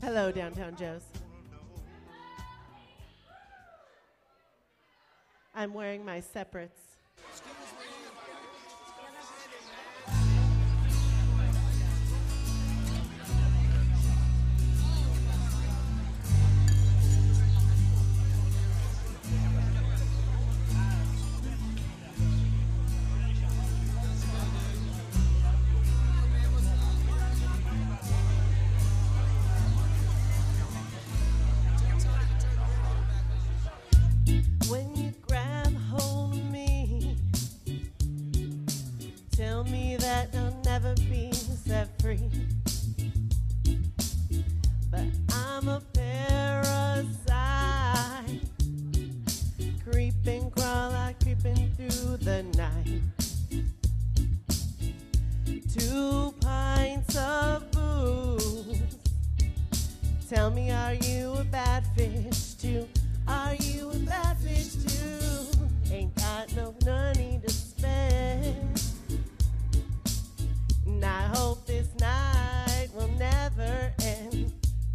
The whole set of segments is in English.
Hello, Downtown Joes. I'm wearing my separates. When you grab hold of me, tell me that I'll never be set free. But I'm a parasite, creep and crawl, like creeping through the night. 2 pints of booze. Tell me, are you a bad fish too? Are you a bad fish too? Ain't got no money to spend. And I hope this night will never end.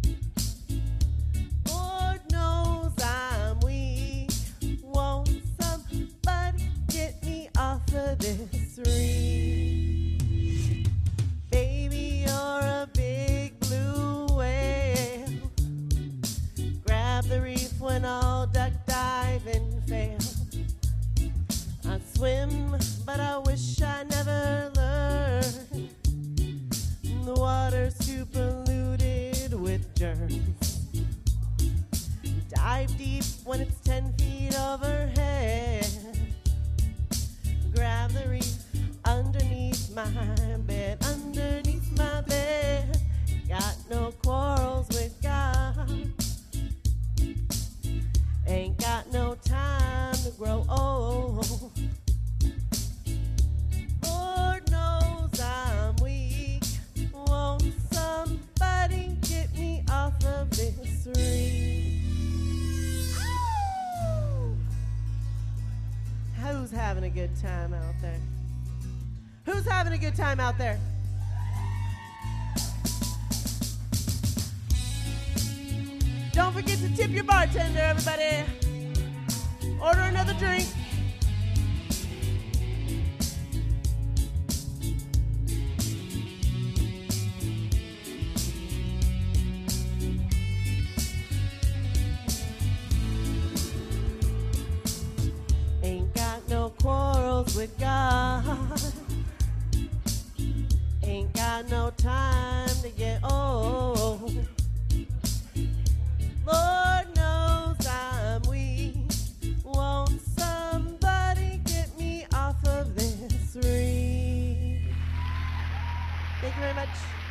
Lord knows I'm weak. Won't somebody get me off of this reef? Baby, you're a big blue whale. Grab the reef when all duck diving fail. I swim, but I wish I never learned. The water's too polluted with germs. Dive deep when it's 10 feet overhead. Grab the reef underneath my bed, underneath my bed. Got no quarrels with God. Ain't got no time to grow old. Lord knows I'm weak. Won't somebody get me off of this reef? Who's having a good time out there? Who's having a good time out there? Don't forget to tip your bartender, everybody. Order another drink. Ain't got no quarrels with God. Ain't got no time to get old. Lord knows I'm weak. Won't somebody get me off of this reef? Thank you very much.